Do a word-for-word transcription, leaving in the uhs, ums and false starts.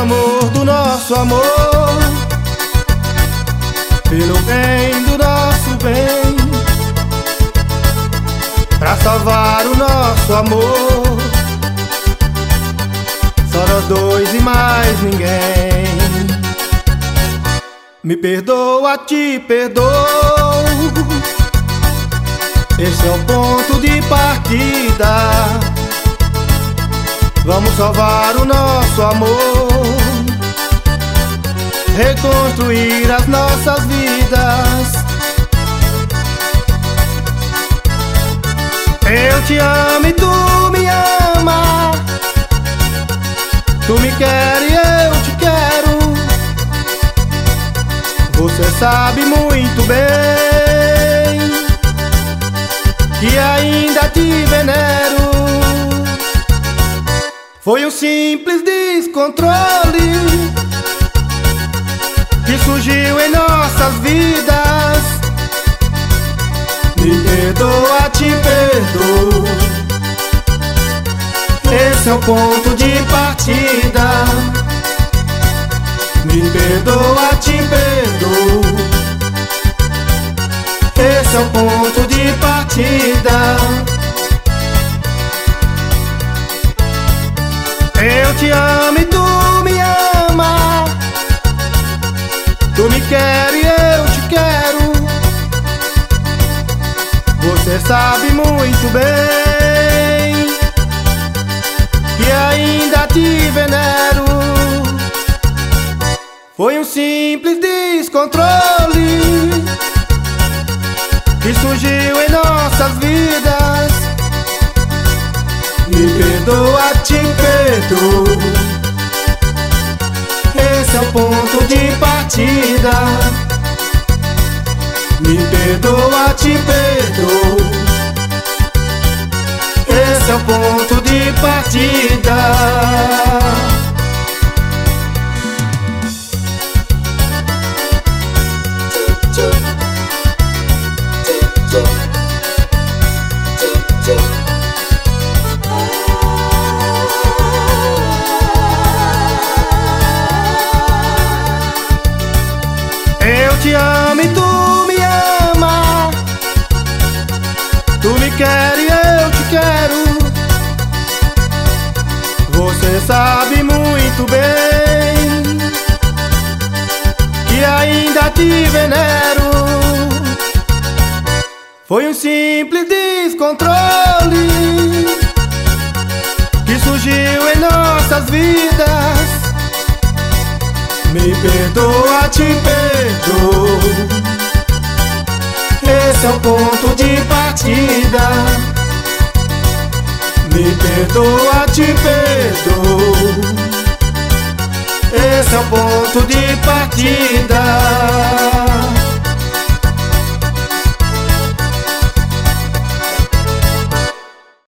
amor do nosso amor, pelo bem do nosso bem, pra salvar o nosso amor. Só nós dois e mais ninguém. Me perdoa, te perdoo, esse é o ponto de partida. Vamos salvar o nosso amor, reconstruir as nossas vidas. Eu te amo e tu me ama, tu me quer e eu te quero. Você sabe muito bem que ainda te venero. Foi um simples descontrole que surgiu em nossas vidas. Me perdoa, te perdoo, esse é o ponto de partida. Me perdoa, te perdoo, esse é o ponto de partida. Eu te amo e tu me ama, tu me quer e eu te quero. Você sabe muito bem que ainda te venero. Foi um simples descontrole que surgiu em nossas vidas. Me perdoa, te perdoo, esse é o ponto de partida. Me perdoa, te perdoo, esse é o ponto de partida. Eu te amo e tu me ama, tu me quer e eu te quero. Você sabe muito bem que ainda te venero. Foi um simples descontrole que surgiu em nossas vidas. Me perdoa, te perdoo, esse é o ponto de partida. Me perdoa, te perdoo, esse é o ponto de partida.